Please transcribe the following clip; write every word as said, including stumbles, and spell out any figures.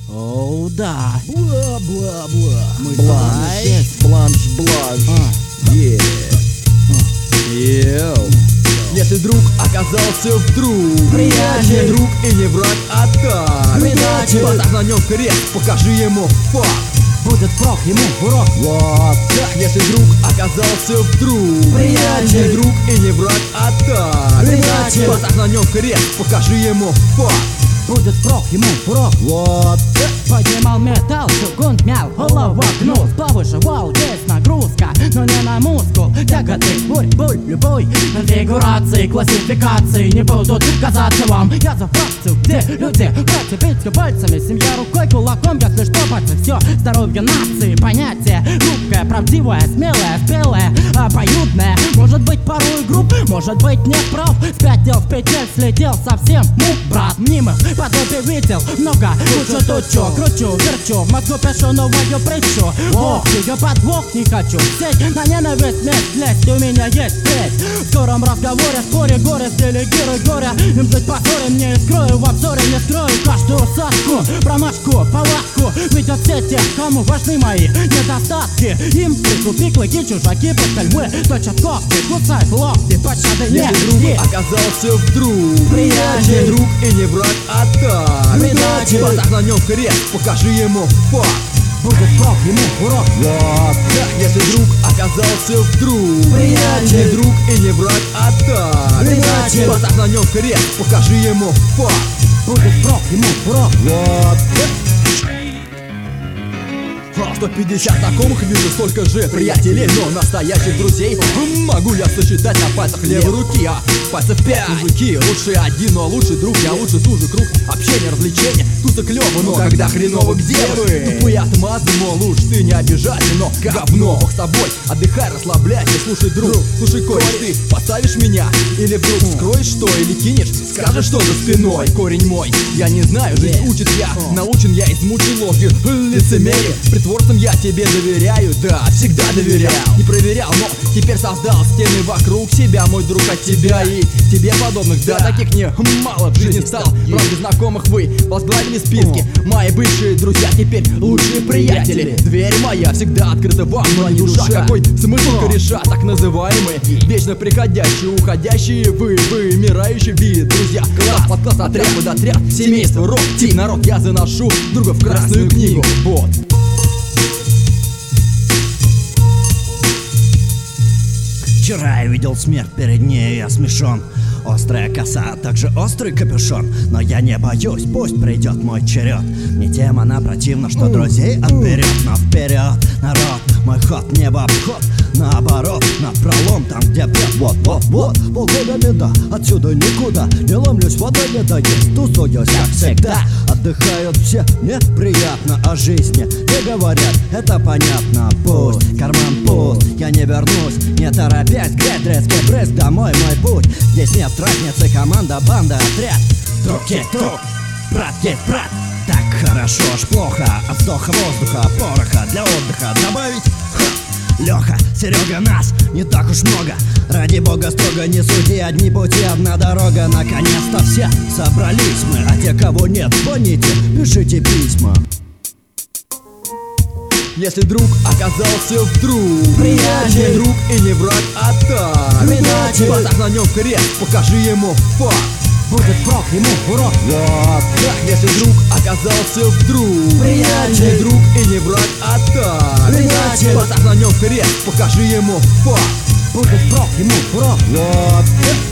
Оу, да. Бла-бла-бла. Мы Бланш, здесь. бланш-бланш. А. Yeah. Йоу. Если друг оказался вдруг Приятель. не друг и не враг, а так Предатель. поставь на нем крест, покажи ему факт. Будет прок, ему урок. Вот так. Если друг оказался вдруг Приятель. не друг и не враг, а так Предатель. поставь на нем крест, покажи ему факт. Будет прок, ему урок. Вот так. Поднимал металл, чугун мял, голову гнул, повышивал, есть нагрузка, но не на мускул. Тяготы, бурь, буль, любой конфигурации, классификации не будут казаться вам. Я за фракцию, где люди братья, биться пальцами, семья рукой, кулаком, если что, братья, все здоровье нации, понятие хрупкое, правдивое, смелое, спелое, обоюдное. Может быть порой груб, может быть не прав, спятил в петель, слетел совсем, мук, брат, мнимых подобие видел много, лучше тучу, кручу, верчу, в мозгу пишу новую притчу. Ох, ее подвох не хочу, сеть на ненависть, месть, лезть, у меня есть треть. В скором разговоре, споре, горе, делегируй горе, им жить по ссоре, мне и скрою, в обзоре не скрою каждую садку, промашку, палатку. Видят все те, кому важны мои недостатки, им прикупи клыки, чужаки, под львы, точат когти, кусают локти, пощады нет. Если друг оказался вдруг Приятель. не друг и не враг, а так Предатель. поставь на нем крест, покажи ему факт. Будет прок, ему урок. Вот так. Если друг оказался вдруг Приятель. не друг и не враг, а так Предатель. поставь на нем крест, покажи ему факт. Будет прок, ему урок. Вот так. А сто пятьдесят знакомых вижу, столько же приятелей, но настоящих друзей могу я сосчитать на пальцах левой руки, а пальцев пять. Мужики, лучше один, но лучший друг, я лучше сужу круг общения, развлечения, туса клёво, но когда хреново, где вы? Тупые отмазы, мол, уж ты не обижайся, но говно, бог с тобой, отдыхай, расслабляйся, слушай, друг, слушай, кореш, ты подставишь меня, или вдруг скроешь что, или кинешь, скажешь что за спиной, корень мой, я не знаю, жизнь учит я, научен я, измучен ложью, лицемерие, притворством я тебе доверяю, да, всегда доверял, не проверял, но теперь создал стены вокруг себя, мой друг, от тебя и тебе подобных, да, таких не мало в жизни стал, правда знакомых вы возглавили списки, мои бывшие друзья теперь лучшие приятели, дверь моя всегда открыта вам, но не душа, какой смысл кореша, так называемые, вечно приходящие, уходящие, вы, вымирающий вид, друзья, класс под класс, отряд под отряд, семейство, рок, тип, народ, я заношу друга в красную книгу, вот. Вчера я видел смерть, перед ней я смешон. Острая коса, а также острый капюшон. Но я не боюсь, пусть придет мой черед. Мне тем она противна, что друзей отберет. Но вперед, народ, мой ход не в обход. Наоборот, на пролом, там где бред. Вот-вот-вот, полгода беда, отсюда никуда. Не ломлюсь, вода не дает, тусуюсь, как всегда. Отдыхают все, неприятно о жизни не говорят, это понятно. Пусть карман пуст, я не вернусь, не торопясь, греть резкий брызг, домой мой путь. Здесь нет разницы, команда, банда, отряд. Друг есть друг, брат есть брат. Так хорошо, аж плохо, от вздоха воздуха, пороха для отдыха добавить. Ха, Леха, Серега, нас не так уж много. Ради бога строго не суди, одни пути, одна дорога. Наконец-то все собрались мы, а те, кого нет, звоните, пишите письма. Если друг оказался вдруг Приятель. не друг и не враг, а так Предатель. поставь на нем крест, покажи ему факт. Будет прок, ему урок. Вот так. Если друг оказался вдруг Приятель. не друг и не враг, а так Предатель. поставь на нем крест, покажи ему факт. Будет прок, ему урок. Вот так.